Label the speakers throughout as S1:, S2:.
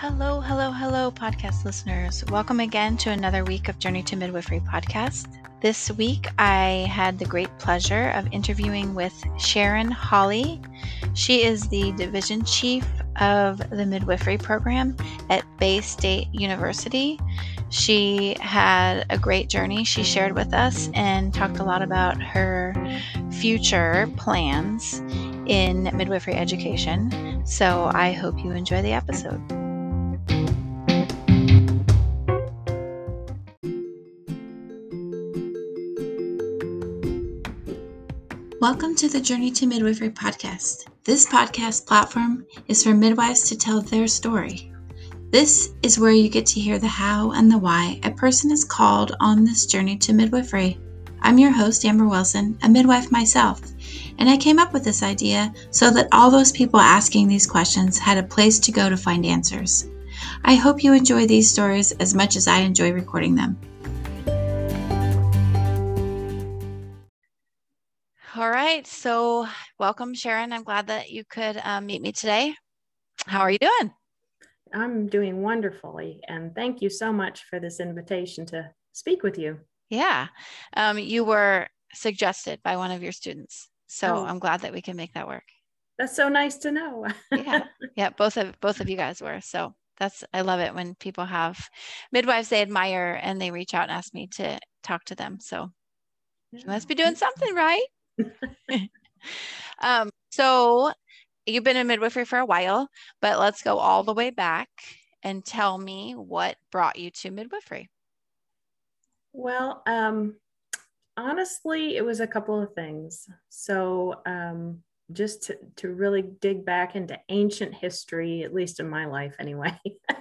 S1: Hello, hello, hello, podcast listeners. Welcome again to another week of Journey to Midwifery podcast. This week, I had the great pleasure of interviewing with Sharon Hawley. She is the Division Chief of the Midwifery Program at Bay State University. She had a great journey she shared with us and talked a lot about her future plans in midwifery education. So I hope you enjoy the episode. Welcome to the Journey to Midwifery podcast. This podcast platform is for midwives to tell their story. This is where you get to hear the how and the why a person is called on this journey to midwifery. I'm your host, Amber Wilson, a midwife myself, and I came up with this idea so that all those people asking these questions had a place to go to find answers. I hope you enjoy these stories as much as I enjoy recording them. All right, so welcome, Sharon. I'm glad that you could meet me today. How are you doing?
S2: I'm doing wonderfully, and thank you so much for this invitation to speak with you.
S1: Yeah, you were suggested by one of your students, so I'm glad that we can make that work.
S2: That's so nice to know.
S1: Yeah, both of you guys were. So I love it when people have midwives they admire and they reach out and ask me to talk to them. So you must be doing something right. So you've been in midwifery for a while, but let's go all the way back and tell me what brought you to midwifery.
S2: Well, honestly, it was a couple of things. So just to really dig back into ancient history, at least in my life anyway,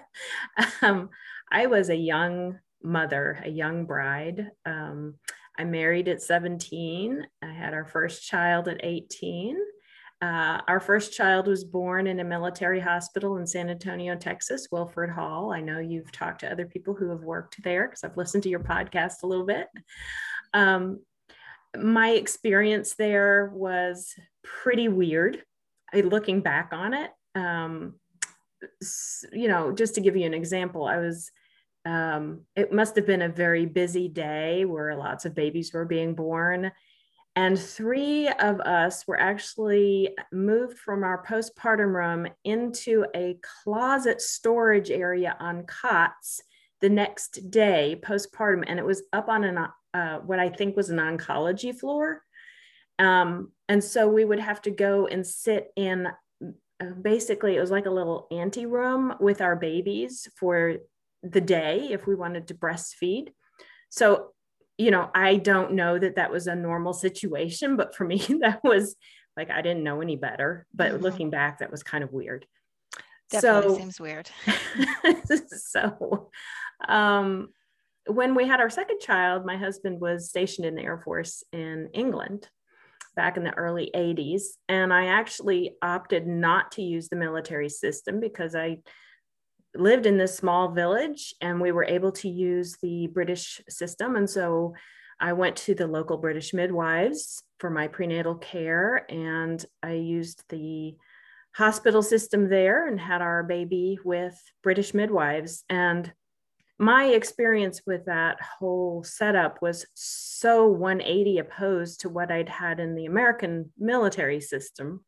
S2: I was a young mother, a young bride. I married at 17. I had our first child at 18. Our first child was born in a military hospital in San Antonio, Texas, Wilford Hall. I know you've talked to other people who have worked there because I've listened to your podcast a little bit. My experience there was pretty weird. Looking back on it, just to give you an example, it must have been a very busy day where lots of babies were being born. And 3 of us were actually moved from our postpartum room into a closet storage area on cots the next day postpartum. And it was up on what I think was an oncology floor. And so we would have to go and sit in, basically it was like a little ante room with our babies for the day if we wanted to breastfeed. So, I don't know that was a normal situation, but for me, that was like, I didn't know any better, but looking back, that was kind of weird.
S1: Definitely seems weird.
S2: So, when we had our second child, my husband was stationed in the Air Force in England back in the early 80s. And I actually opted not to use the military system because I lived in this small village and we were able to use the British system. And so I went to the local British midwives for my prenatal care, and I used the hospital system there and had our baby with British midwives. And my experience with that whole setup was so 180 opposed to what I'd had in the American military system.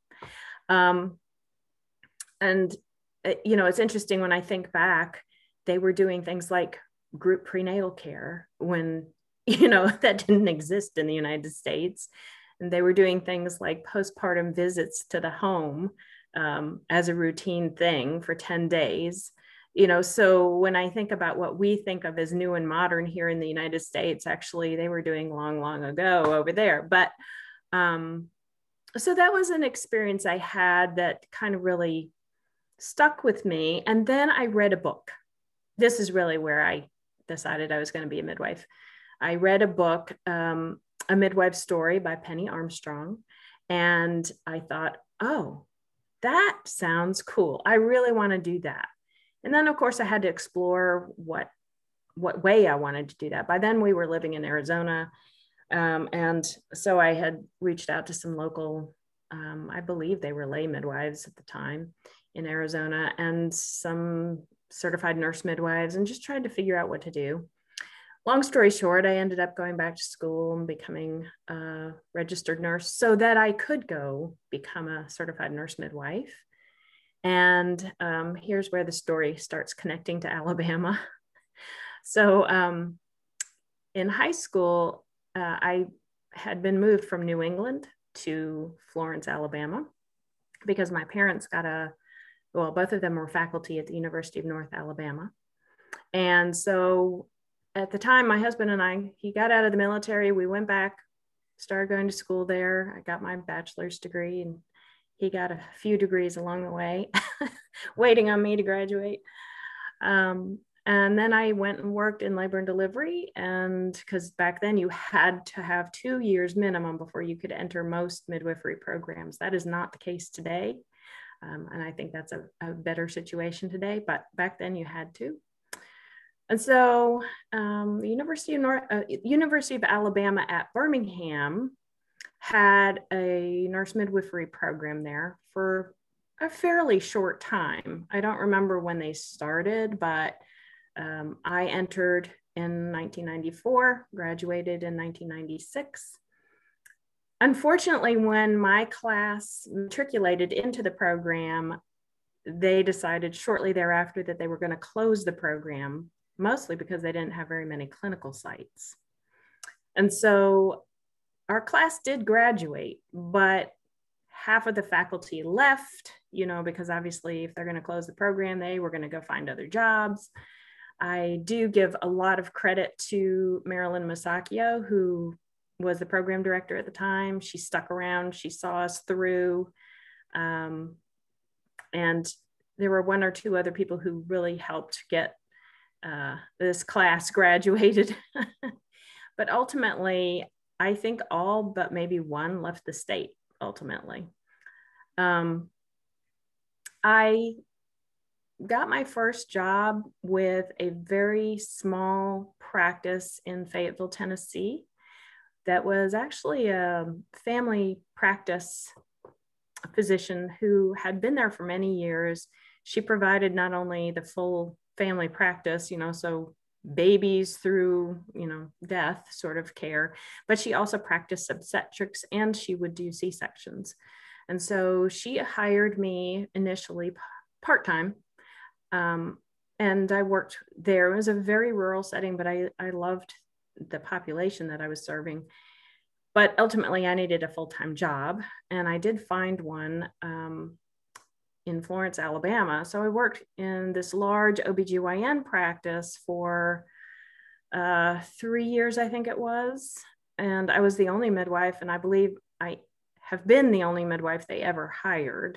S2: It's interesting when I think back, they were doing things like group prenatal care when, that didn't exist in the United States. And they were doing things like postpartum visits to the home as a routine thing for 10 days. So when I think about what we think of as new and modern here in the United States, actually, they were doing long, long ago over there. But so that was an experience I had that kind of really stuck with me. And then I read a book. This is really where I decided I was going to be a midwife. I read a book, A Midwife Story by Penny Armstrong. And I thought, oh, that sounds cool. I really want to do that. And then, of course, I had to explore what way I wanted to do that. By then, we were living in Arizona. And so I had reached out to some local, I believe they were lay midwives at the time in Arizona, and some certified nurse midwives and just tried to figure out what to do. Long story short, I ended up going back to school and becoming a registered nurse so that I could go become a certified nurse midwife. And here's where the story starts connecting to Alabama. So in high school, I had been moved from New England to Florence, Alabama, because my parents both of them were faculty at the University of North Alabama. And so at the time, my husband and he got out of the military. We went back, started going to school there. I got my bachelor's degree, and he got a few degrees along the way, waiting on me to graduate. And then I went and worked in labor and delivery. And because back then you had to have 2 years minimum before you could enter most midwifery programs. That is not the case today. And I think that's a better situation today, but back then you had to. And so the University of Alabama at Birmingham had a nurse midwifery program there for a fairly short time. I don't remember when they started, but I entered in 1994, graduated in 1996. Unfortunately, when my class matriculated into the program, they decided shortly thereafter that they were going to close the program, mostly because they didn't have very many clinical sites. And so our class did graduate, but half of the faculty left, because obviously if they're going to close the program, they were going to go find other jobs. I do give a lot of credit to Marilyn Masacchio, who was the program director at the time. She stuck around, she saw us through. And there were one or two other people who really helped get this class graduated. But ultimately, I think all but maybe one left the state ultimately. I got my first job with a very small practice in Fayetteville, Tennessee, that was actually a family practice physician who had been there for many years. She provided not only the full family practice, so babies through, death sort of care, but she also practiced obstetrics and she would do C-sections. And so she hired me initially part-time. And I worked there. It was a very rural setting, but I loved the population that I was serving. But ultimately, I needed a full-time job, and I did find one in Florence, Alabama. So I worked in this large OBGYN practice for 3 years, I think it was. And I was the only midwife, and I believe I have been the only midwife they ever hired.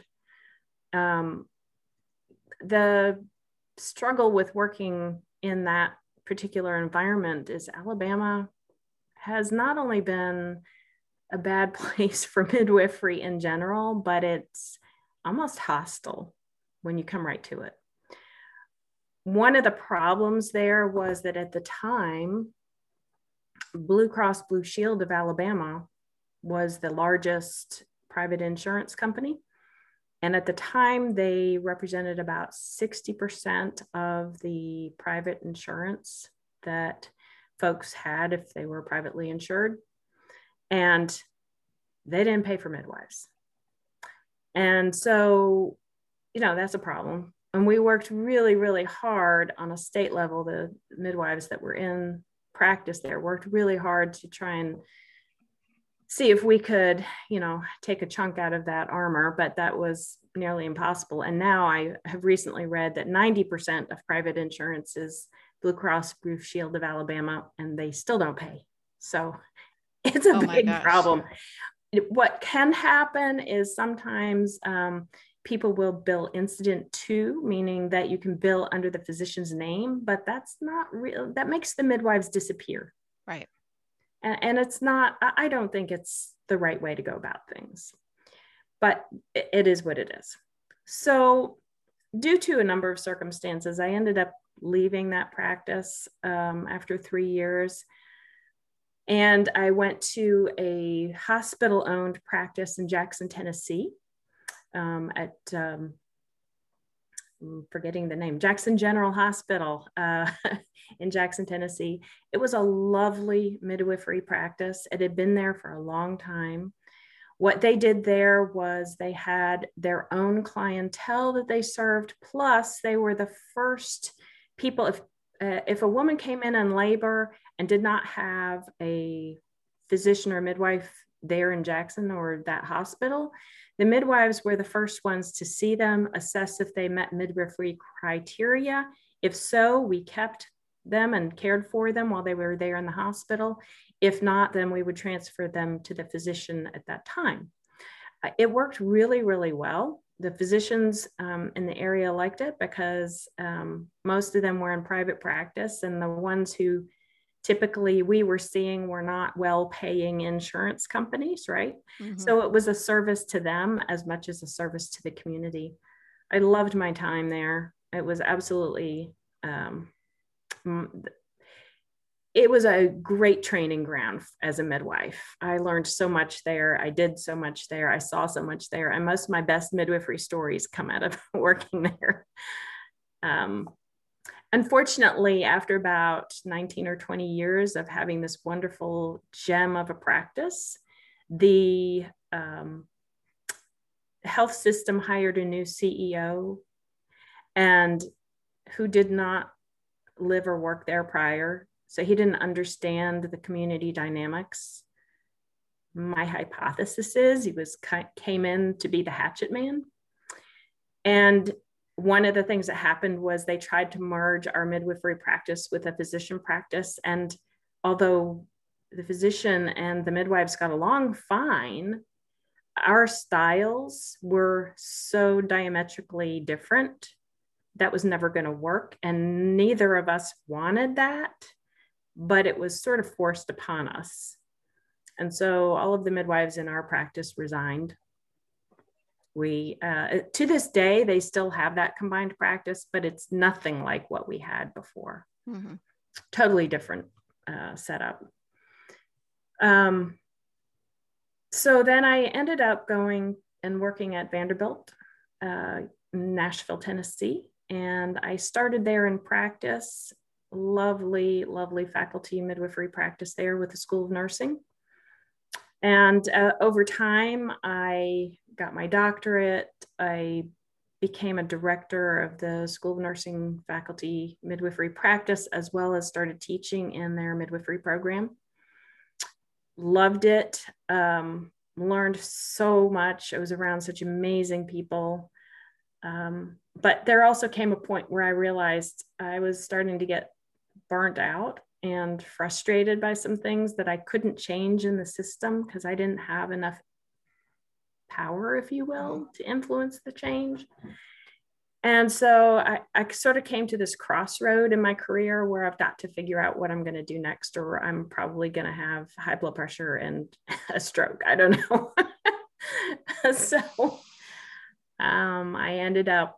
S2: The struggle with working in that particular environment is Alabama has not only been a bad place for midwifery in general, but it's almost hostile when you come right to it. One of the problems there was that at the time, Blue Cross Blue Shield of Alabama was the largest private insurance company. And at the time, they represented about 60% of the private insurance that folks had if they were privately insured. And they didn't pay for midwives. And so, that's a problem. And we worked really, really hard on a state level. The midwives that were in practice there worked really hard to try and see if we could, take a chunk out of that armor, but that was nearly impossible. And now I have recently read that 90% of private insurance is Blue Cross Blue Shield of Alabama, and they still don't pay. So it's a big problem. What can happen is sometimes people will bill incident to, meaning that you can bill under the physician's name, but that's not real. That makes the midwives disappear.
S1: Right.
S2: And it's not, I don't think it's the right way to go about things, but it is what it is. So due to a number of circumstances, I ended up leaving that practice after 3 years. And I went to a hospital-owned practice in Jackson, Tennessee, at I'm forgetting the name, Jackson General Hospital in Jackson, Tennessee. It was a lovely midwifery practice. It had been there for a long time. What they did there was they had their own clientele that they served. Plus, they were the first people, if a woman came in labor and did not have a physician or midwife there in Jackson or that hospital, the midwives were the first ones to see them, assess if they met midwifery criteria. If so, we kept them and cared for them while they were there in the hospital. If not, then we would transfer them to the physician at that time. It worked really, really well. The physicians in the area liked it because most of them were in private practice, and the ones who typically we were seeing were not well-paying insurance companies, right? Mm-hmm. So it was a service to them as much as a service to the community. I loved my time there. It was absolutely it was a great training ground as a midwife. I learned so much there. I did so much there. I saw so much there. And most of my best midwifery stories come out of working there. Unfortunately, after about 19 or 20 years of having this wonderful gem of a practice, the health system hired a new CEO, and who did not live or work there prior. So he didn't understand the community dynamics. My hypothesis is he came in to be the hatchet man. And one of the things that happened was they tried to merge our midwifery practice with a physician practice. And although the physician and the midwives got along fine, our styles were so diametrically different that was never going to work. And neither of us wanted that, but it was sort of forced upon us. And so all of the midwives in our practice resigned. We, to this day, they still have that combined practice, but it's nothing like what we had before. Mm-hmm. Totally different setup. So then I ended up going and working at Vanderbilt, Nashville, Tennessee. And I started there in practice. Lovely, lovely faculty midwifery practice there with the School of Nursing. And over time, I got my doctorate. I became a director of the School of Nursing faculty midwifery practice, as well as started teaching in their midwifery program. Loved it, learned so much. I was around such amazing people. But there also came a point where I realized I was starting to get burnt out and frustrated by some things that I couldn't change in the system because I didn't have enough power, if you will, to influence the change. And so I sort of came to this crossroad in my career where I've got to figure out what I'm going to do next, or I'm probably going to have high blood pressure and a stroke. I don't know. So I ended up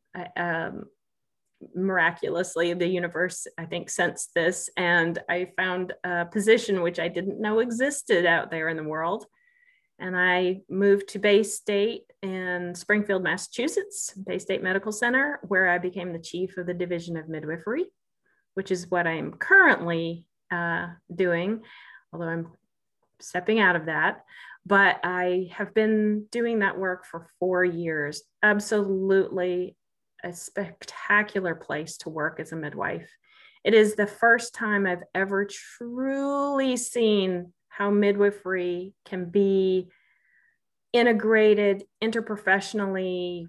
S2: miraculously, the universe, I think, sensed this, and I found a position which I didn't know existed out there in the world. And I moved to Bay State in Springfield, Massachusetts, Bay State Medical Center, where I became the chief of the Division of Midwifery, which is what I'm currently doing, although I'm stepping out of that. But I have been doing that work for 4 years. Absolutely a spectacular place to work as a midwife. It is the first time I've ever truly seen how midwifery can be integrated, interprofessionally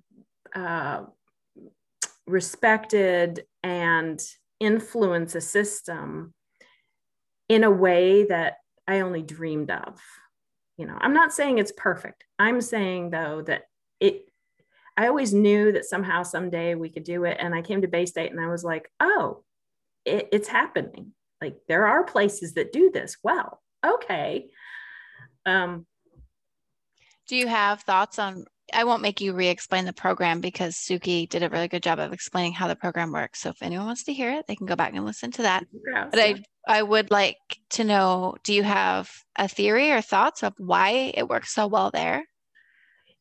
S2: respected, and influence a system in a way that I only dreamed of. You know, I'm not saying it's perfect. I'm saying, though, that I always knew that somehow, someday we could do it. And I came to Bay State and I was like, oh, it's happening. Like, there are places that do this well. Okay.
S1: Do you have thoughts on, I won't make you re-explain the program because Suki did a really good job of explaining how the program works. So if anyone wants to hear it, they can go back and listen to that. Yes, but I would like to know, do you have a theory or thoughts of why it works so well there?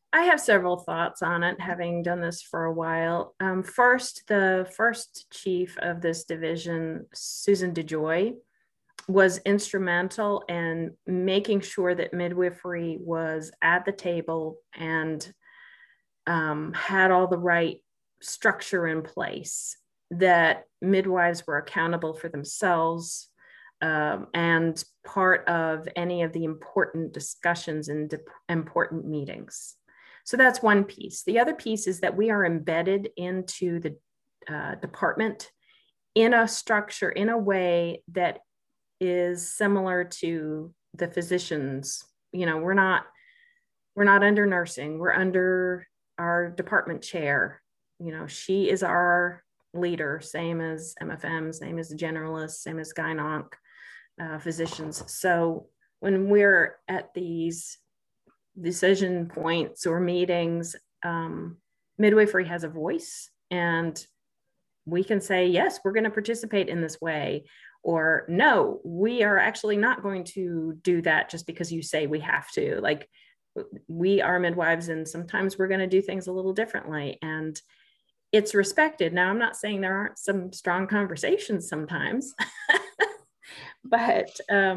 S2: I have several thoughts on it, having done this for a while. First, the first chief of this division, Susan DeJoy, was instrumental in making sure that midwifery was at the table and had all the right structure in place, that midwives were accountable for themselves, and part of any of the important discussions and important meetings. So that's one piece. The other piece is that we are embedded into the department in a structure, in a way that is similar to the physicians. You know, we're not under nursing, we're under our department chair. You know, she is our leader, same as MFM, same as the generalist, same as gyn-onc physicians. So when we're at these decision points or meetings, midwifery has a voice, and we can say, yes, we're going to participate in this way, or no, we are actually not going to do that just because you say we have to. Like, we are midwives, and sometimes we're going to do things a little differently, and it's respected. Now, I'm not saying there aren't some strong conversations sometimes, but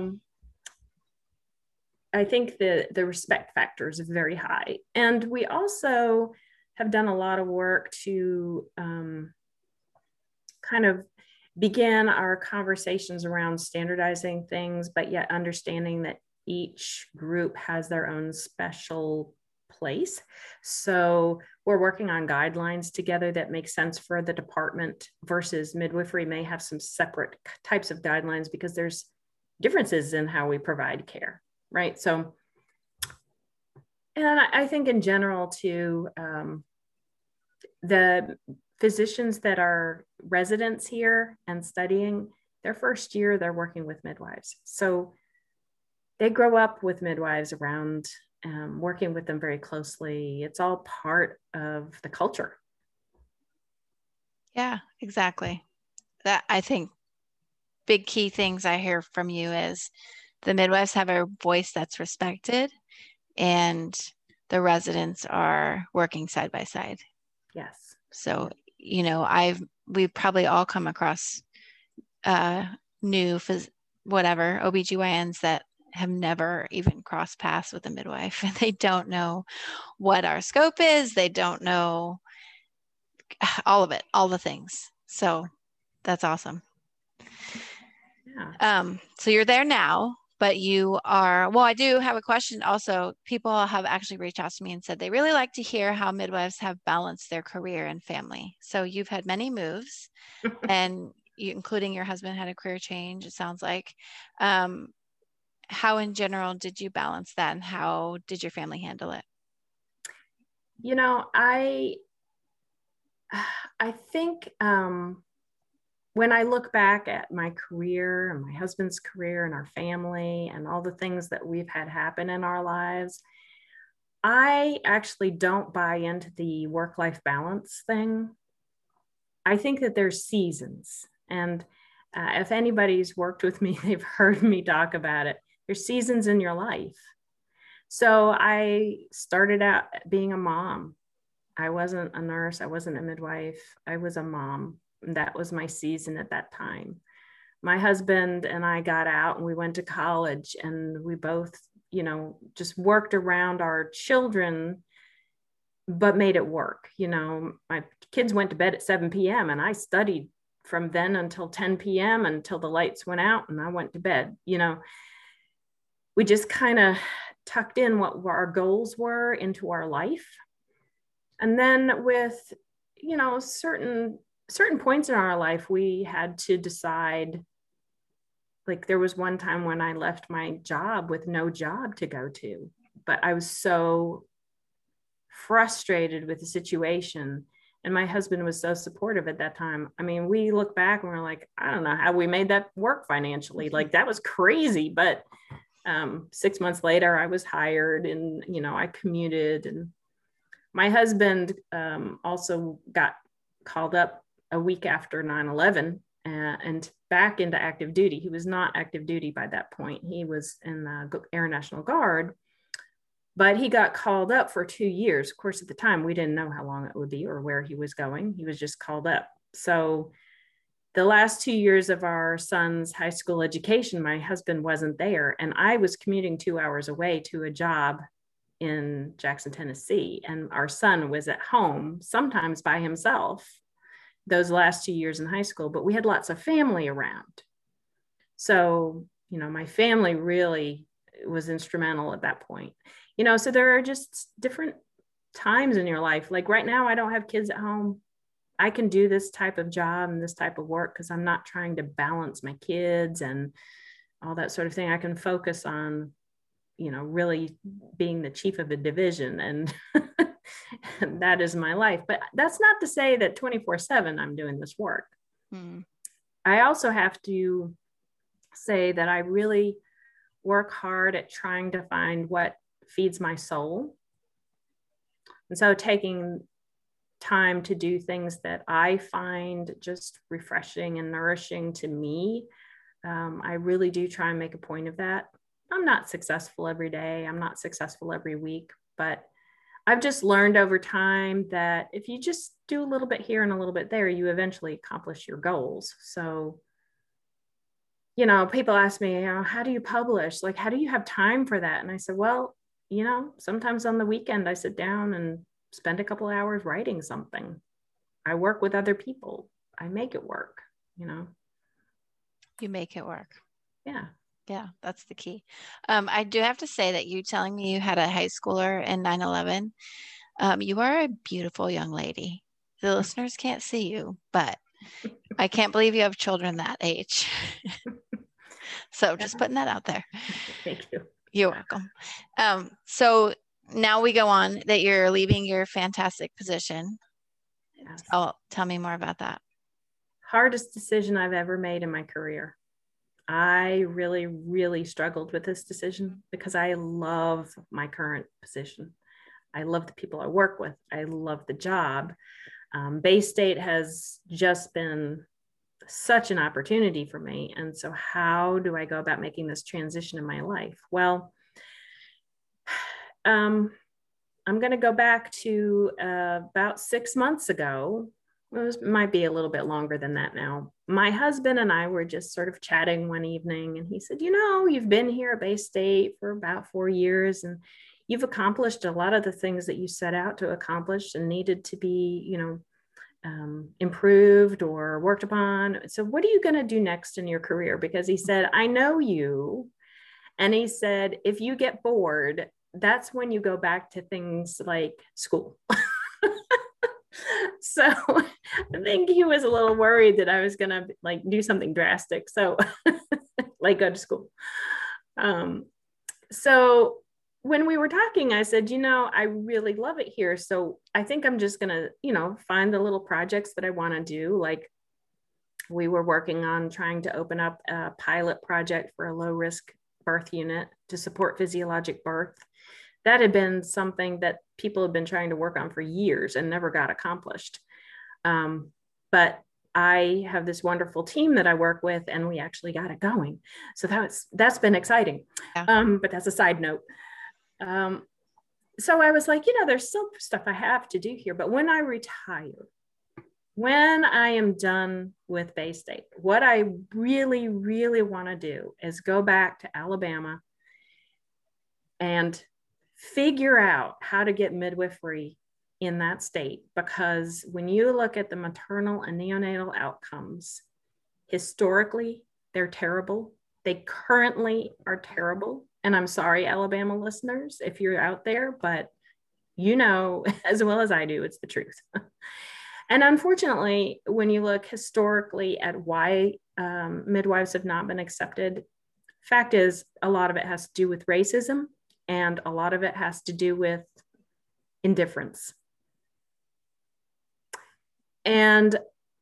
S2: I think the respect factor is very high. And we also have done a lot of work to kind of begin our conversations around standardizing things, but yet understanding that each group has their own special place. So we're working on guidelines together that make sense for the department, versus midwifery may have some separate types of guidelines because there's differences in how we provide care, right? So, and I think in general too, the physicians that are residents here and studying, their first year, they're working with midwives. So they grow up with midwives around, working with them very closely. It's all part of the culture.
S1: Yeah, exactly. That, I think, big key things I hear from you is the midwives have a voice that's respected, and the residents are working side by side.
S2: Yes.
S1: So, you know, we've probably all come across new OBGYNs that have never even crossed paths with a midwife, and they don't know what our scope is. They don't know all of it, all the things. So that's awesome.
S2: Yeah.
S1: So you're there now, but you are, well, I do have a question also. People have actually reached out to me and said they really like to hear how midwives have balanced their career and family. So you've had many moves, and including your husband had a career change, it sounds like. How in general did you balance that, and how did your family handle it?
S2: You know, I think when I look back at my career and my husband's career and our family and all the things that we've had happen in our lives, I actually don't buy into the work-life balance thing. I think that there's seasons. And if anybody's worked with me, they've heard me talk about it. There's seasons in your life. So I started out being a mom. I wasn't a nurse. I wasn't a midwife. I was a mom. That was my season at that time. My husband and I got out and we went to college, and we both, you know, just worked around our children, but made it work. You know, my kids went to bed at 7 p.m. and I studied from then until 10 p.m. until the lights went out and I went to bed. You know, we just kind of tucked in what our goals were into our life. And then with, you know, certain points in our life, we had to decide. Like, there was one time when I left my job with no job to go to, but I was so frustrated with the situation. And my husband was so supportive at that time. I mean, we look back and we're like, I don't know how we made that work financially. Like, that was crazy. But 6 months later, I was hired, and, you know, I commuted. And my husband also got called up a week after 9/11 and back into active duty. He was not active duty by that point. He was in the Air National Guard. But he got called up for 2 years. Of course, at the time, we didn't know how long it would be or where he was going. He was just called up. So the last 2 years of our son's high school education, my husband wasn't there. And I was commuting 2 hours away to a job in Jackson, Tennessee. And our son was at home, sometimes by himself, those last 2 years in high school. But we had lots of family around. So, my family really was instrumental at that point. So there are just different times in your life. Like right now, I don't have kids at home. I can do this type of job and this type of work because I'm not trying to balance my kids and all that sort of thing. I can focus on, really being the chief of a division, and that is my life. But that's not to say that 24/7 I'm doing this work. I also have to say that I really work hard at trying to find what feeds my soul. And so taking time to do things that I find just refreshing and nourishing to me, I really do try and make a point of that. I'm not successful every day. I'm not successful every week, but I've just learned over time that if you just do a little bit here and a little bit there, you eventually accomplish your goals. So, people ask me, how do you publish? Like, how do you have time for that? And I said, well, sometimes on the weekend, I sit down and spend a couple hours writing something. I work with other people. I make it work,
S1: You make it work.
S2: Yeah.
S1: Yeah, that's the key. I do have to say that you telling me you had a high schooler in 9/11, you are a beautiful young lady. The listeners can't see you, but I can't believe you have children that age. So just putting that out there.
S2: Thank you.
S1: You're welcome. So now we go on that you're leaving your fantastic position. Yes. Oh, tell me more about that.
S2: Hardest decision I've ever made in my career. I really, really struggled with this decision because I love my current position. I love the people I work with. I love the job. Bay State has just been such an opportunity for me. And so how do I go about making this transition in my life? Well, I'm going to go back to about 6 months ago. It might be a little bit longer than that now. My husband and I were just sort of chatting one evening, and he said, you've been here at Bay State for about 4 years, and you've accomplished a lot of the things that you set out to accomplish and needed to be, improved or worked upon. So what are you going to do next in your career? Because he said, I know you. And he said, if you get bored, that's when you go back to things like school. So I think he was a little worried that I was going to do something drastic. So like go to school. So when we were talking, I said, I really love it here. So I think I'm just going to, find the little projects that I want to do. Like we were working on trying to open up a pilot project for a low risk birth unit to support physiologic birth. That had been something that people had been trying to work on for years and never got accomplished. But I have this wonderful team that I work with, and we actually got it going. So that's been exciting. Yeah. But that's a side note. So I was like, there's still stuff I have to do here. But when I retire, when I am done with Bay State, what I really, really want to do is go back to Alabama and figure out how to get midwifery in that state. Because when you look at the maternal and neonatal outcomes, historically, they're terrible. They currently are terrible. And I'm sorry, Alabama listeners, if you're out there, but as well as I do, it's the truth. And unfortunately, when you look historically at why midwives have not been accepted, fact is, a lot of it has to do with racism, and a lot of it has to do with indifference. And,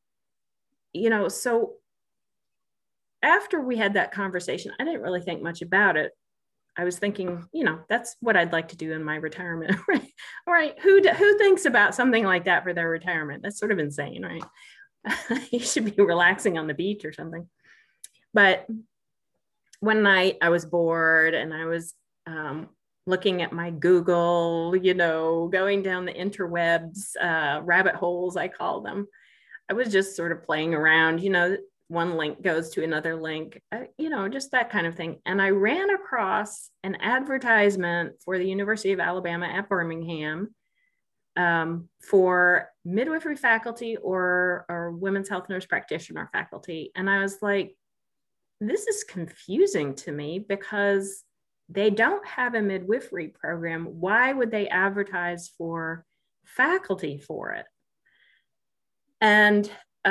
S2: so after we had that conversation, I didn't really think much about it. I was thinking, that's what I'd like to do in my retirement. Right? All right. Who thinks about something like that for their retirement? That's sort of insane, right? You should be relaxing on the beach or something. But one night I was bored, and I was looking at my Google, going down the interwebs, rabbit holes, I call them. I was just sort of playing around, one link goes to another link, just that kind of thing. And I ran across an advertisement for the University of Alabama at Birmingham for midwifery faculty or women's health nurse practitioner faculty. And I was like, this is confusing to me because they don't have a midwifery program. Why would they advertise for faculty for it? And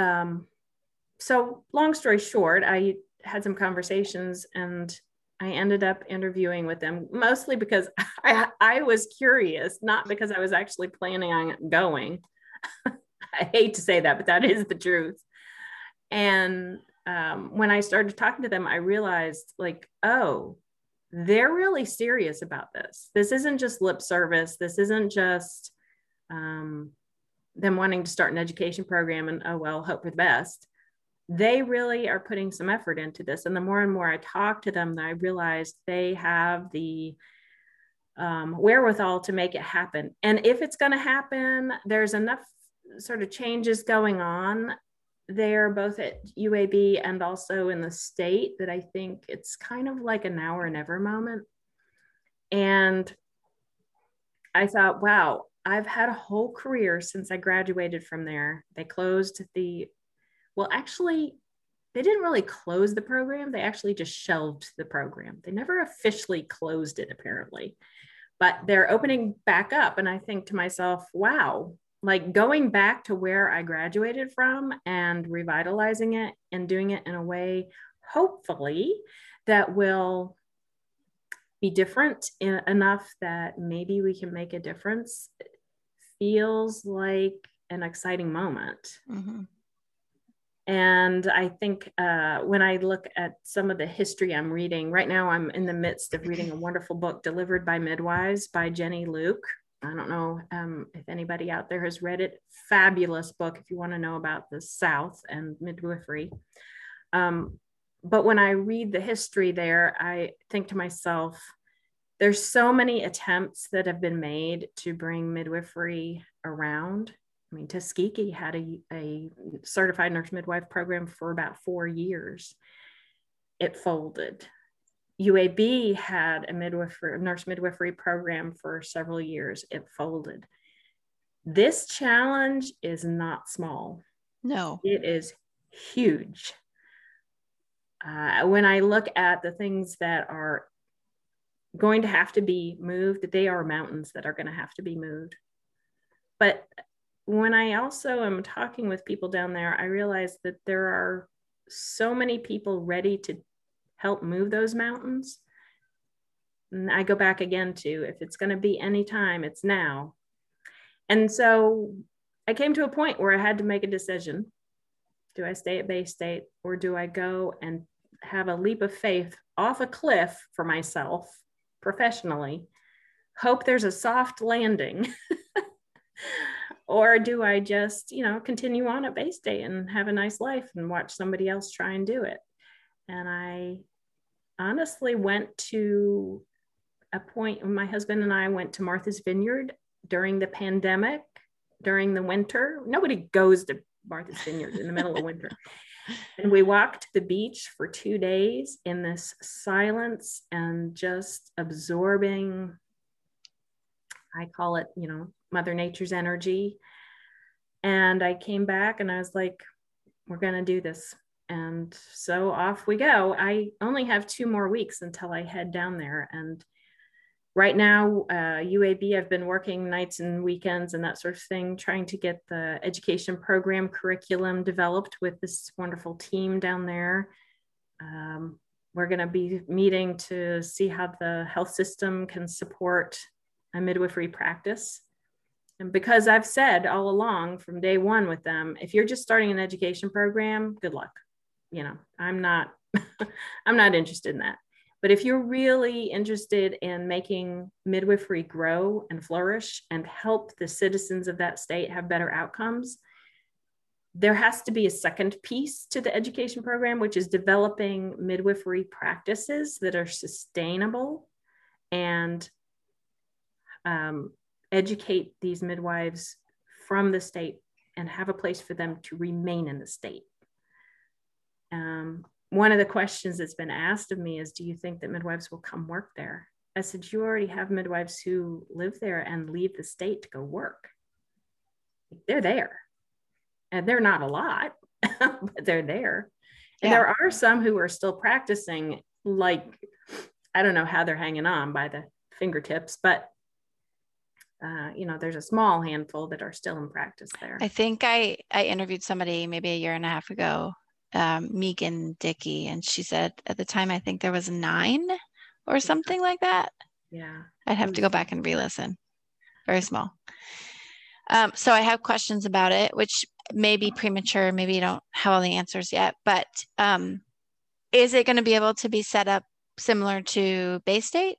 S2: so long story short, I had some conversations and I ended up interviewing with them, mostly because I was curious, not because I was actually planning on going. I hate to say that, but that is the truth. And when I started talking to them, I realized like, oh, they're really serious about this. This isn't just lip service. This isn't just them wanting to start an education program and, oh, well, hope for the best. They really are putting some effort into this. And the more and more I talk to them, I realized they have the wherewithal to make it happen. And if it's going to happen, there's enough sort of changes going on there, both at UAB and also in the state, that I think it's kind of like a now or never moment. And I thought, wow, I've had a whole career since I graduated from there. They closed actually, they didn't really close the program. They actually just shelved the program. They never officially closed it, apparently, but they're opening back up. And I think to myself, wow, like going back to where I graduated from and revitalizing it and doing it in a way, hopefully, that will be different enough that maybe we can make a difference, feels like an exciting moment. Mm-hmm. And I think when I look at some of the history I'm reading, right now I'm in the midst of reading a wonderful book, Delivered by Midwives by Jenny Luke. I don't know if anybody out there has read it. Fabulous book if you want to know about the South and midwifery. But when I read the history there, I think to myself, there's so many attempts that have been made to bring midwifery around. I mean, Tuskegee had a certified nurse midwife program for about 4 years. It folded. UAB had a nurse midwifery program for several years. It folded. This challenge is not small.
S1: No.
S2: It is huge. When I look at the things that are going to have to be moved, they are mountains that are going to have to be moved. But when I also am talking with people down there, I realize that there are so many people ready to help move those mountains. And I go back again to, if it's going to be any time, it's now. And so I came to a point where I had to make a decision. Do I stay at Baystate, or do I go and have a leap of faith off a cliff for myself professionally, hope there's a soft landing? Or do I just, continue on at Baystate and have a nice life and watch somebody else try and do it? And I honestly went to a point when my husband and I went to Martha's Vineyard during the pandemic, during the winter. Nobody goes to Martha's Vineyard in the middle of winter. And we walked the beach for 2 days in this silence and just absorbing, I call it, Mother Nature's energy. And I came back and I was like, we're going to do this. And so off we go. I only have 2 more weeks until I head down there. And right now, UAB, I've been working nights and weekends and that sort of thing, trying to get the education program curriculum developed with this wonderful team down there. We're going to be meeting to see how the health system can support a midwifery practice. And because I've said all along from day one with them, if you're just starting an education program, good luck. I'm not, I'm not interested in that. But if you're really interested in making midwifery grow and flourish and help the citizens of that state have better outcomes, there has to be a second piece to the education program, which is developing midwifery practices that are sustainable and educate these midwives from the state and have a place for them to remain in the state. One of the questions that's been asked of me is, do you think that midwives will come work there? I said, you already have midwives who live there and leave the state to go work. They're there. And they're not a lot, but they're there. And there are some who are still practicing, like, I don't know how they're hanging on by the fingertips, but there's a small handful that are still in practice there.
S1: I think I interviewed somebody maybe a year and a half ago, Megan Dickey, and she said at the time, I think there was 9 or something like that.
S2: Yeah.
S1: I'd have to go back and re-listen. Very small. So I have questions about it, which may be premature. Maybe you don't have all the answers yet, but is it going to be able to be set up similar to Baystate?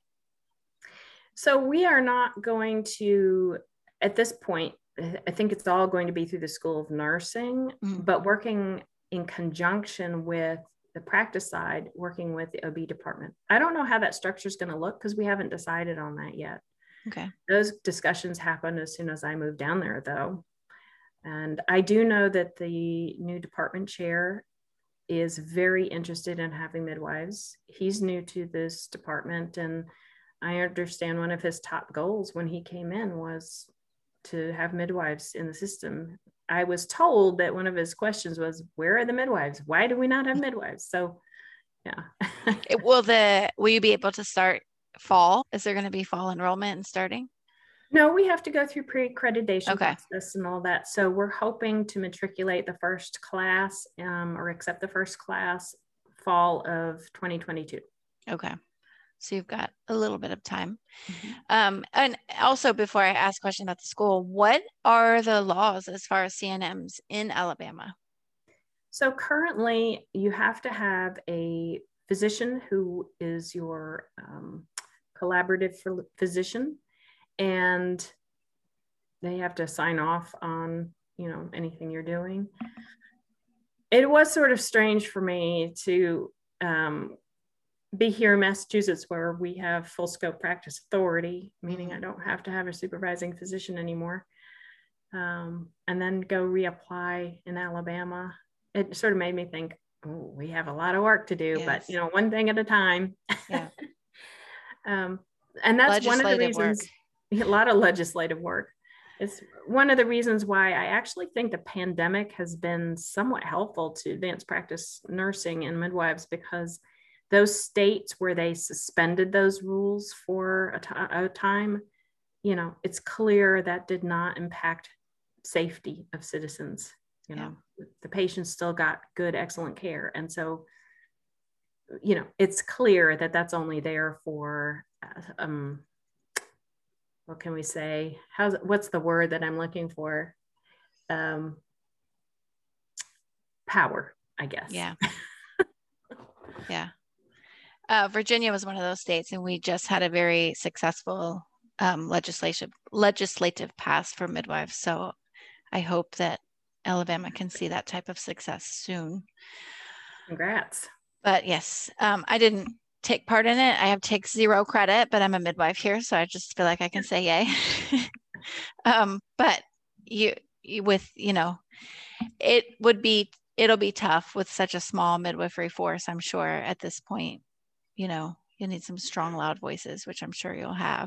S2: So we are not going to, at this point, I think it's all going to be through the School of Nursing, but working in conjunction with the practice side, working with the OB department. I don't know how that structure is going to look because we haven't decided on that yet.
S1: Okay.
S2: Those discussions happened as soon as I moved down there, though. And I do know that the new department chair is very interested in having midwives. He's new to this department, and I understand one of his top goals when he came in was to have midwives in the system. I was told that one of his questions was, where are the midwives? Why do we not have midwives? So, yeah.
S1: Will you be able to start fall? Is there going to be fall enrollment and starting?
S2: No, we have to go through pre-accreditation process and all that. So we're hoping to matriculate the first class or accept the first class fall of 2022.
S1: Okay. So you've got a little bit of time. And also, before I ask a question about the school, what are the laws as far as CNMs in Alabama?
S2: So currently you have to have a physician who is your collaborative physician, and they have to sign off on, anything you're doing. It was sort of strange for me to be here in Massachusetts where we have full scope practice authority, meaning I don't have to have a supervising physician anymore, and then go reapply in Alabama. It sort of made me think, oh, we have a lot of work to do, but one thing at a time.
S1: Yeah.
S2: And that's one of the reasons, a lot of legislative work. It's one of the reasons why I actually think the pandemic has been somewhat helpful to advanced practice nursing and midwives, because those states where they suspended those rules for a time, it's clear that did not impact safety of citizens. The patients still got good, excellent care. And so, it's clear that that's only there for, what can we say? What's the word that I'm looking for? Power, I guess.
S1: Yeah. Yeah. Virginia was one of those states, and we just had a very successful legislative pass for midwives. So I hope that Alabama can see that type of success soon.
S2: Congrats.
S1: But yes, I didn't take part in it. I take 0 credit, but I'm a midwife here, so I just feel like I can say yay. But it'll be tough with such a small midwifery force, I'm sure, at this point. You need some strong, loud voices, which I'm sure you'll have.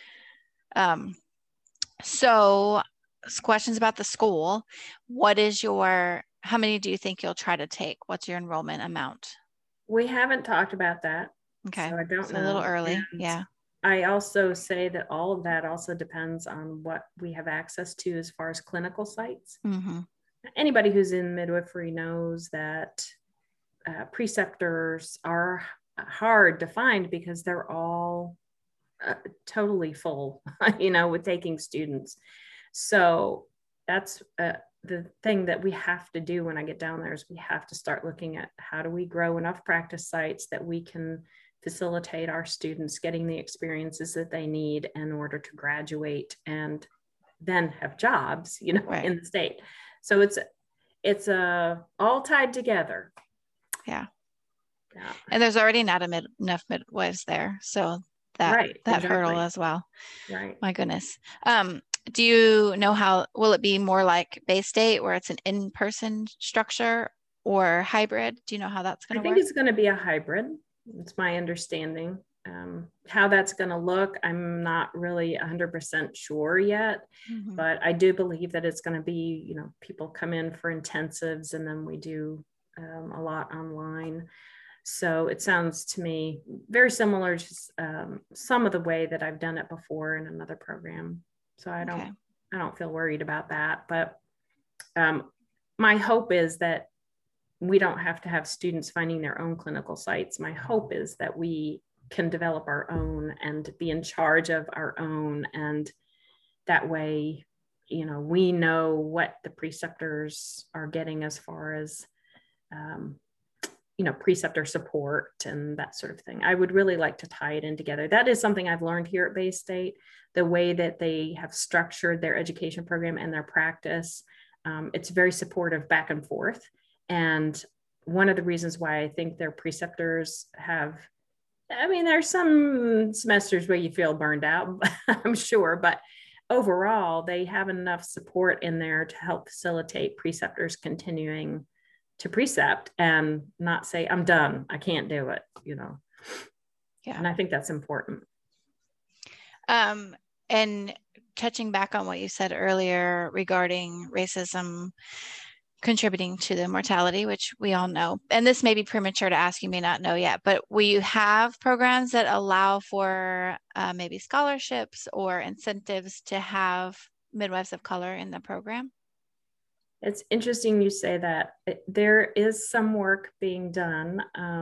S1: So questions about the school. How many do you think you'll try to take? What's your enrollment amount?
S2: We haven't talked about that.
S1: Okay.
S2: So I don't know.
S1: A little early.
S2: And
S1: yeah.
S2: I also say that all of that also depends on what we have access to as far as clinical sites.
S1: Mm-hmm.
S2: Anybody who's in midwifery knows that preceptors are hard to find because they're all totally full, with taking students. So that's the thing that we have to do when I get down there is we have to start looking at how do we grow enough practice sites that we can facilitate our students getting the experiences that they need in order to graduate and then have jobs,
S1: right.
S2: in the state. So it's all tied together.
S1: Yeah. And there's already not enough midwives there. So that
S2: Right.
S1: that
S2: Exactly.
S1: hurdle as well.
S2: Right.
S1: My goodness. Do you know will it be more like Bay State where it's an in-person structure or hybrid? Do you know how that's going
S2: I
S1: to
S2: think
S1: work?
S2: it's going to be a hybrid. It's my understanding. How that's going to look, I'm not really 100% sure yet, but I do believe that it's going to be, people come in for intensives and then we do a lot online. So it sounds to me very similar to some of the way that I've done it before in another program. So I don't feel worried about that. But my hope is that we don't have to have students finding their own clinical sites. My hope is that we can develop our own and be in charge of our own. And that way, we know what the preceptors are getting as far as, preceptor support and that sort of thing. I would really like to tie it in together. That is something I've learned here at Bay State, the way that they have structured their education program and their practice. It's very supportive back and forth. And one of the reasons why I think their preceptors there's some semesters where you feel burned out, I'm sure, but overall, they have enough support in there to help facilitate preceptors continuing to precept and not say, I'm done, I can't do it, Yeah. And I think that's important.
S1: And touching back on what you said earlier regarding racism contributing to the mortality, which we all know, and this may be premature to ask, you may not know yet, but will you have programs that allow for maybe scholarships or incentives to have midwives of color in the program?
S2: It's interesting you say that. There is some work being done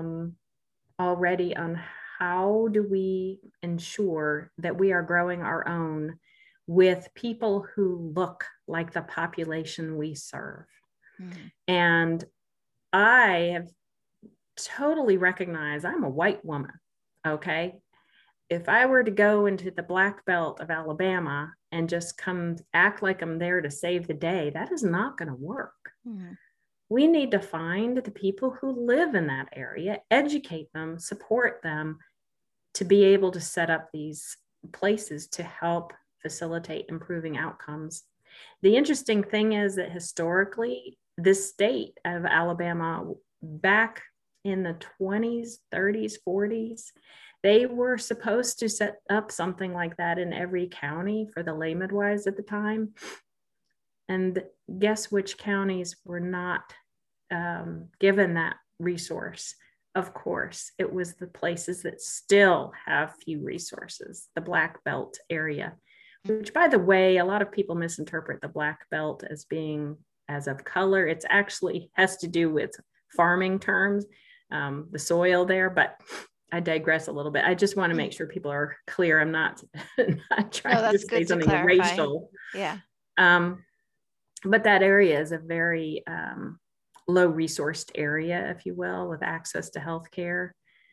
S2: already on how do we ensure that we are growing our own with people who look like the population we serve. Mm-hmm. And I have totally recognized I'm a white woman, okay? If I were to go into the Black Belt of Alabama and just come act like I'm there to save the day, that is not going to work. Mm-hmm. We need to find the people who live in that area, educate them, support them to be able to set up these places to help facilitate improving outcomes. The interesting thing is that historically, this state of Alabama, back in the 20s, 30s, 40s, they were supposed to set up something like that in every county for the lay midwives at the time. And guess which counties were not given that resource? Of course, it was the places that still have few resources, the Black Belt area, which, by the way, a lot of people misinterpret the Black Belt as being as of color. It's actually has to do with farming terms, the soil there, but I digress a little bit. I just want to make sure people are clear. I'm not trying to say something racial.
S1: Yeah.
S2: But that area is a very low resourced area, if you will, with access to healthcare.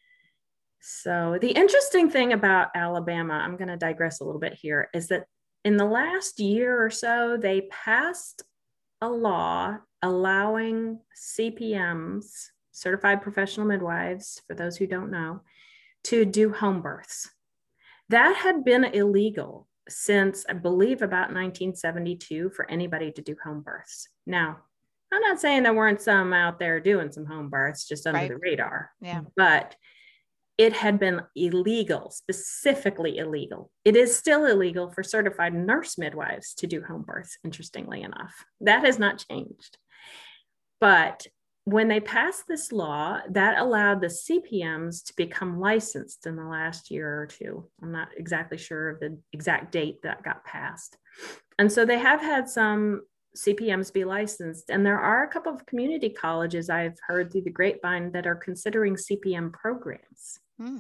S2: So the interesting thing about Alabama, I'm going to digress a little bit here, is that in the last year or so, they passed a law allowing CPMs, certified professional midwives, for those who don't know, to do home births. That had been illegal since, I believe, about 1972 for anybody to do home births. Now, I'm not saying there weren't some out there doing some home births just under the radar, but it had been illegal, specifically illegal. It is still illegal for certified nurse midwives to do home births, interestingly enough. That has not changed. But when they passed this law, that allowed the CPMs to become licensed in the last year or two. I'm not exactly sure of the exact date that got passed. And so they have had some CPMs be licensed. And there are a couple of community colleges I've heard through the grapevine that are considering CPM programs.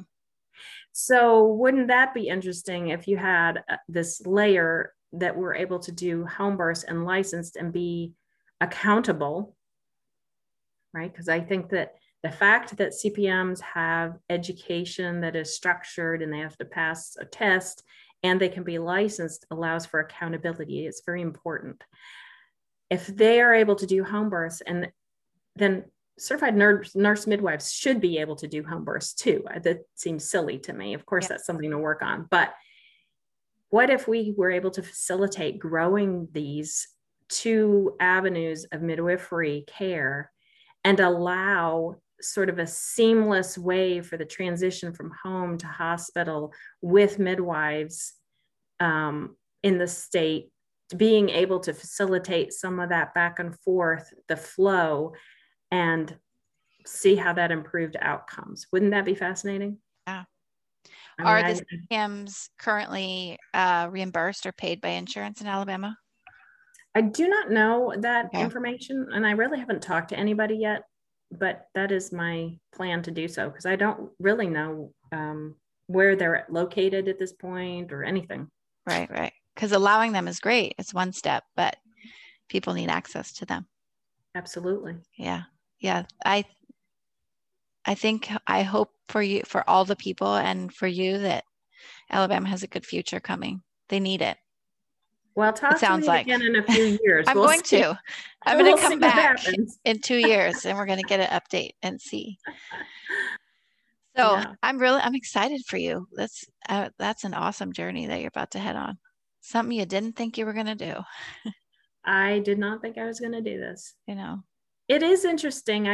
S2: So wouldn't that be interesting if you had this layer that were able to do home births and licensed and be accountable, right? Because I think that the fact that CPMs have education that is structured and they have to pass a test and they can be licensed allows for accountability. It's very important. If they are able to do home births, and then certified nurse midwives should be able to do home births too. That seems silly to me. Of course, that's something to work on. But what if we were able to facilitate growing these two avenues of midwifery care and allow sort of a seamless way for the transition from home to hospital with midwives in the state, being able to facilitate some of that back and forth, the flow, and see how that improved outcomes. Wouldn't that be fascinating?
S1: Yeah.
S2: I
S1: Are the CAMs currently reimbursed or paid by insurance in Alabama?
S2: I do not know that information, and I really haven't talked to anybody yet, but that is my plan to do so, because I don't really know where they're located at this point or anything.
S1: Right. Because allowing them is great. It's one step, but people need access to them.
S2: Absolutely.
S1: Yeah. I hope for you, for all the people and for you, that Alabama has a good future coming. They need it.
S2: Well, talk to me again in a few years.
S1: I'm going to come back in 2 years, and we're going to get an update and see. So yeah. I'm excited for you. That's an awesome journey that you're about to head on. Something you didn't think you were going to do.
S2: I did not think I was going to do this.
S1: It
S2: is interesting.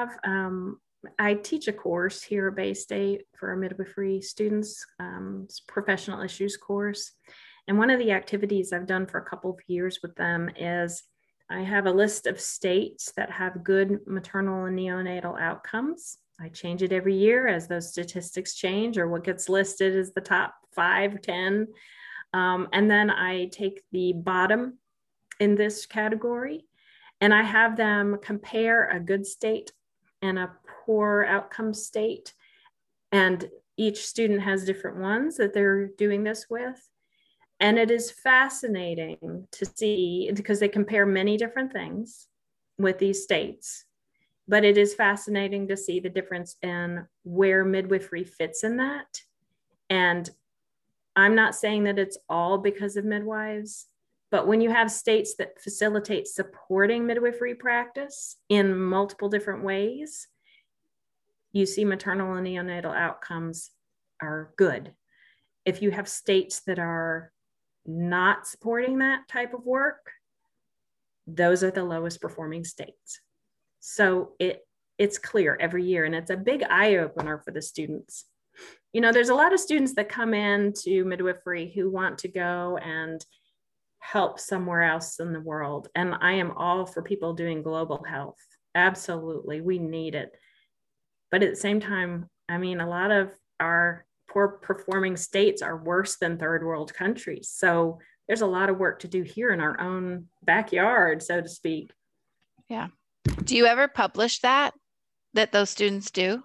S2: I teach a course here at Bay State for our midwifery students, it's a professional issues course. And one of the activities I've done for a couple of years with them is I have a list of states that have good maternal and neonatal outcomes. I change it every year as those statistics change, or what gets listed as the top 5, 10. And then I take the bottom in this category, and I have them compare a good state and a poor outcome state. And each student has different ones that they're doing this with. And it is fascinating to see, because they compare many different things with these states, but it is fascinating to see the difference in where midwifery fits in that. And I'm not saying that it's all because of midwives, but when you have states that facilitate supporting midwifery practice in multiple different ways, you see maternal and neonatal outcomes are good. If you have states that are not supporting that type of work, those are the lowest performing states. So it's clear every year, and it's a big eye opener for the students. There's a lot of students that come into midwifery who want to go and help somewhere else in the world. And I am all for people doing global health. Absolutely. We need it. But at the same time, a lot of our poor performing states are worse than third world countries. So there's a lot of work to do here in our own backyard, so to speak.
S1: Yeah. Do you ever publish that those students do?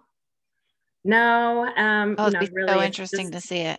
S2: No.
S1: It'd be really so interesting to see it.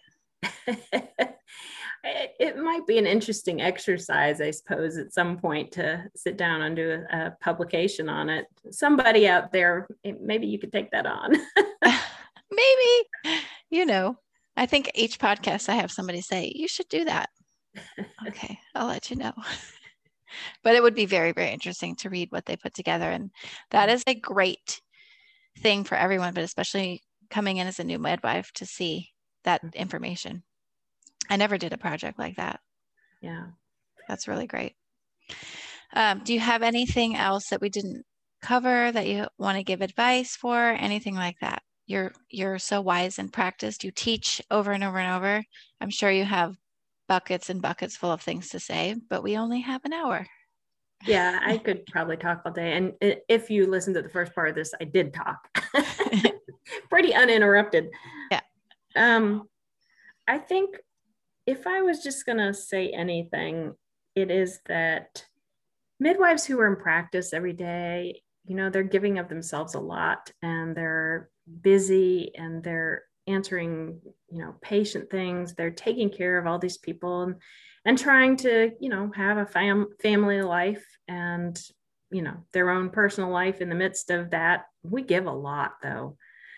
S2: It might be an interesting exercise, I suppose, at some point to sit down and do a publication on it. Somebody out there, maybe you could take that on.
S1: Maybe, I think each podcast I have somebody say, you should do that. Okay, I'll let you know. But it would be very, very interesting to read what they put together. And that is a great thing for everyone, but especially coming in as a new midwife to see that information. I never did a project like that.
S2: Yeah.
S1: That's really great. Do you have anything else that we didn't cover that you want to give advice for? Anything like that? You're so wise and practiced. You teach over and over and over. I'm sure you have buckets and buckets full of things to say, but we only have an hour.
S2: Yeah, I could probably talk all day. And if you listen to the first part of this, I did talk pretty uninterrupted.
S1: Yeah.
S2: I think if I was just going to say anything, it is that midwives who are in practice every day, they're giving of themselves a lot, and they're busy, and they're answering, patient things. They're taking care of all these people and trying to, have a family life and, their own personal life in the midst of that. We give a lot, though.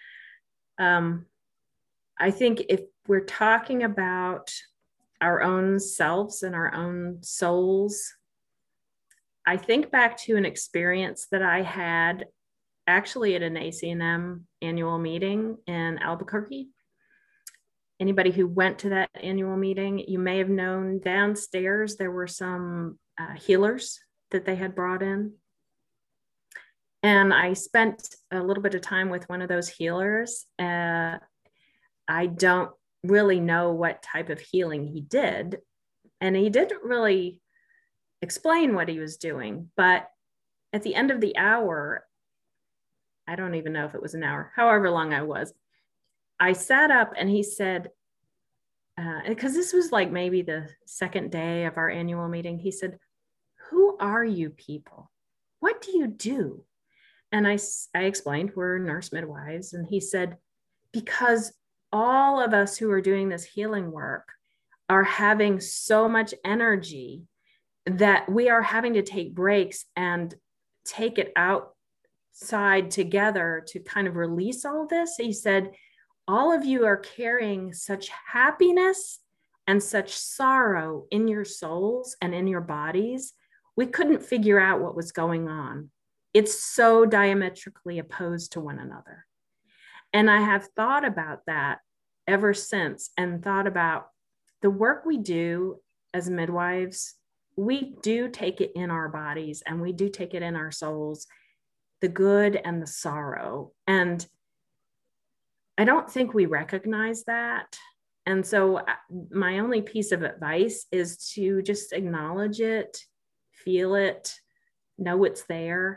S2: I think if we're talking about our own selves and our own souls, I think back to an experience that I had actually at an ACNM annual meeting in Albuquerque. Anybody who went to that annual meeting, you may have known downstairs there were some healers that they had brought in. And I spent a little bit of time with one of those healers. I don't really know what type of healing he did. And he didn't really explain what he was doing. But at the end of the hour, I don't even know if it was an hour, however long I sat up and he said, because this was like maybe the second day of our annual meeting, he said, "Who are you people? What do you do?" And I explained, we're nurse midwives. And he said, because all of us who are doing this healing work are having so much energy that we are having to take breaks and take it outside together to kind of release all this. He said, all of you are carrying such happiness and such sorrow in your souls and in your bodies. We couldn't figure out what was going on. It's so diametrically opposed to one another. And I have thought about that ever since, and thought about the work we do as midwives. We do take it in our bodies and we do take it in our souls, the good and the sorrow. And I don't think we recognize that. And so my only piece of advice is to just acknowledge it, feel it, know it's there.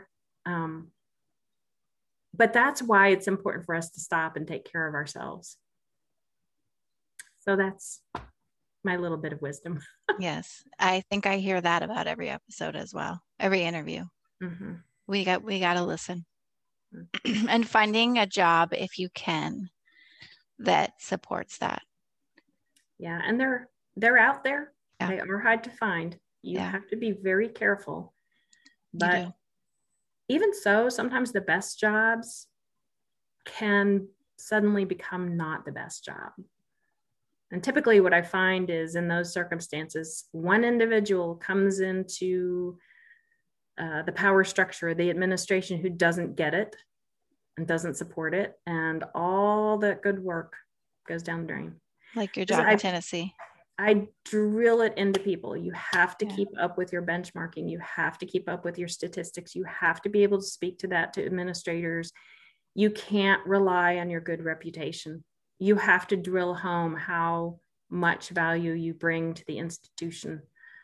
S2: But that's why it's important for us to stop and take care of ourselves. So that's my little bit of wisdom.
S1: Yes, I think I hear that about every episode as well, every interview.
S2: Mm-hmm.
S1: We got to listen. Mm-hmm. And finding a job, if you can, that supports that.
S2: Yeah, and they're out there. Yeah. They are hard to find. You have to be very careful. But even so, sometimes the best jobs can suddenly become not the best job. And typically what I find is in those circumstances, one individual comes into the power structure, the administration, who doesn't get it and doesn't support it. And all that good work goes down the drain.
S1: Like your job in Tennessee.
S2: I drill it into people. You have to keep up with your benchmarking. You have to keep up with your statistics. You have to be able to speak to that to administrators. You can't rely on your good reputation. You have to drill home how much value you bring to the institution,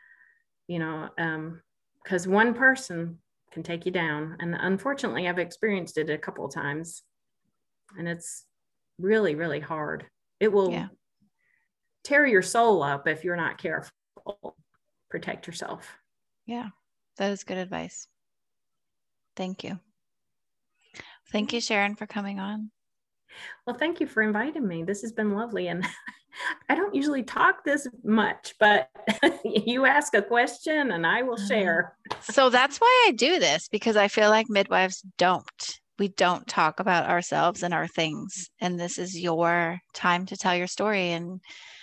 S2: because one person can take you down. And unfortunately, I've experienced it a couple of times, and it's really, really hard. It will tear your soul up if you're not careful. Protect yourself.
S1: Yeah, that is good advice. Thank you. Thank you, Sharon, for coming on.
S2: Well, thank you for inviting me. This has been lovely. And I don't usually talk this much, but you ask a question and I will share.
S1: So that's why I do this, because I feel like midwives we don't talk about ourselves and our things. And this is your time to tell your story. And,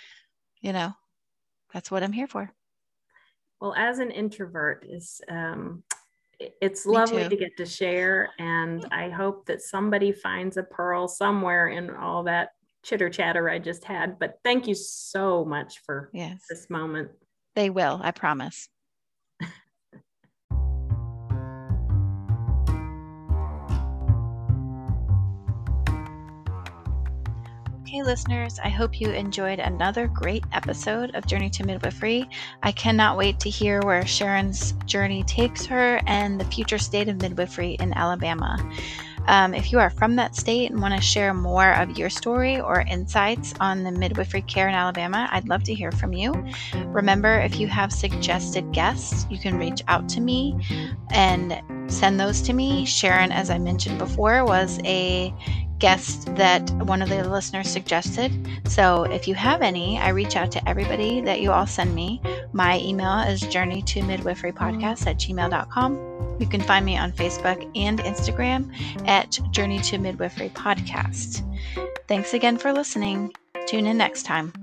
S1: that's what I'm here for.
S2: Well, as an introvert, it's lovely to get to share. And I hope that somebody finds a pearl somewhere in all that chitter chatter I just had. But thank you so much for this moment.
S1: They will, I promise. Okay, listeners, I hope you enjoyed another great episode of Journey to Midwifery. I cannot wait to hear where Sharon's journey takes her and the future state of midwifery in Alabama. If you are from that state and want to share more of your story or insights on the midwifery care in Alabama, I'd love to hear from you. Remember, if you have suggested guests, you can reach out to me and send those to me. Sharon, as I mentioned before, was a guest that one of the listeners suggested. So if you have any, I reach out to everybody that you all send me. My email is journeytomidwiferypodcast@gmail.com. You can find me on Facebook and Instagram at Journey to Midwifery Podcast. Thanks again for listening. Tune in next time.